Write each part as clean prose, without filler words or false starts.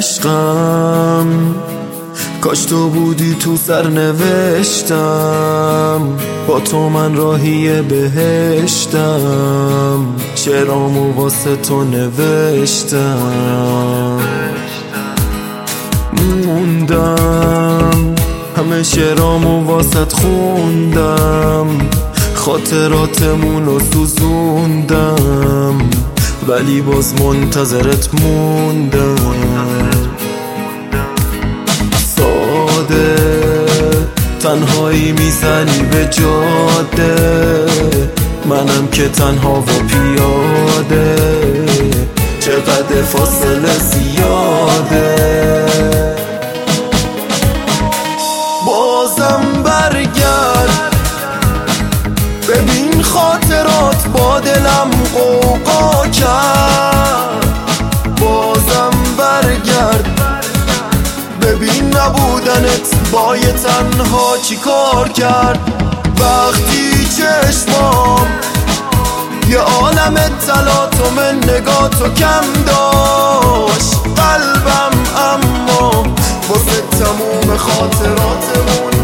عشقم، کاش تو بودی تو سرنوشتم، با تو من راهی بهشتم، شعرامو واسه تو نوشتم. موندم همه شعرامو واسط خوندم، خاطراتمونو سوزوندم، ولی باز منتظرت موندم. ساده تنهایی میزنی به جاده، منم که تنها و پیاده، چقدر فاصله زیاده. بازم برگرد ببین خاطرات با دلم غوغا کرد. بازم برگرد ببین نبودنت با یه تنها چی کار کرد. وقتی چشمام یه عالم اطلاعاتو من نگاه تو کم داشت، قلبم اما واسه تموم خاطراتمون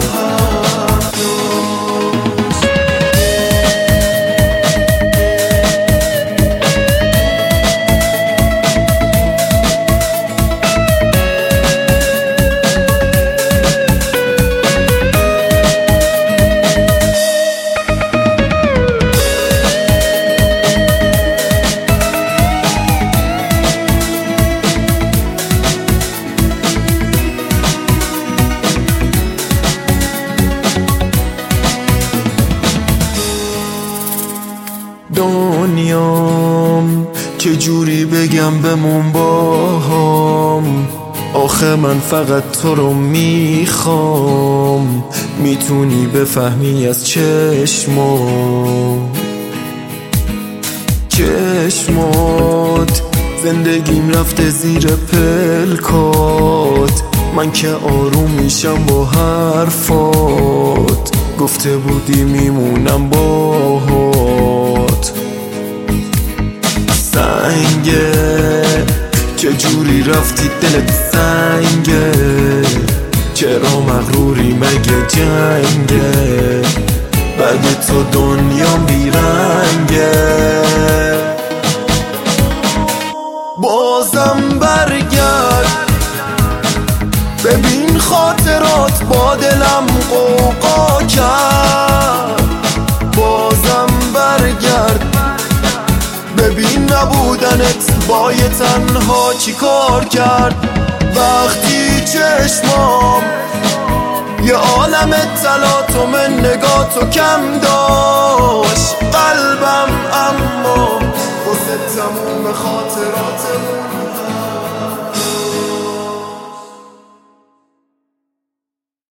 دنیام چجوری بگم بمون باهام، آخه من فقط تو رو میخوام، میتونی بفهمی از چشمات زندگیم رفته زیر پلکات، من که آروم میشم با حرفات، گفته بودی میمونم باهات. سنگه چجوری رفتی دلت سنگه، چرا مغروری مگه جنگه، بعد تو دنیا بیرنگه. بازم برگرد ببین خاطرات با دلم غوغا کرد. بازم برگرد ببین نبودنت با یه تنها چی کار کرد. وقتی چشمام یه عالم اطلاعاتو من نگاه تو کم داشت، قلبم اما واسه تموم خاطراتمون